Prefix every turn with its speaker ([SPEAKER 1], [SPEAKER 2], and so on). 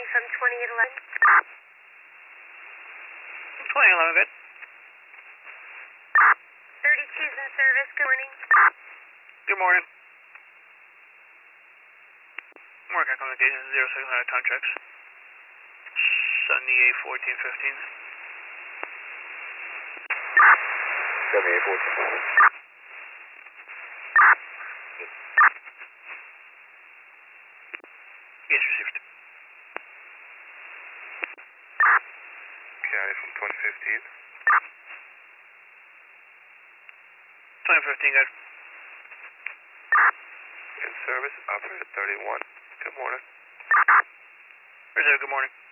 [SPEAKER 1] from 2011.
[SPEAKER 2] 2011, good.
[SPEAKER 1] 32's in service, good morning.
[SPEAKER 2] Good morning. Morgan Communications, 0600 contracts. Sunday 1415.
[SPEAKER 3] 7814.
[SPEAKER 2] Yes, received.
[SPEAKER 3] County from 2015.
[SPEAKER 2] 2015, good.
[SPEAKER 3] In service, operator 31. Good morning.
[SPEAKER 2] Reserve, good morning.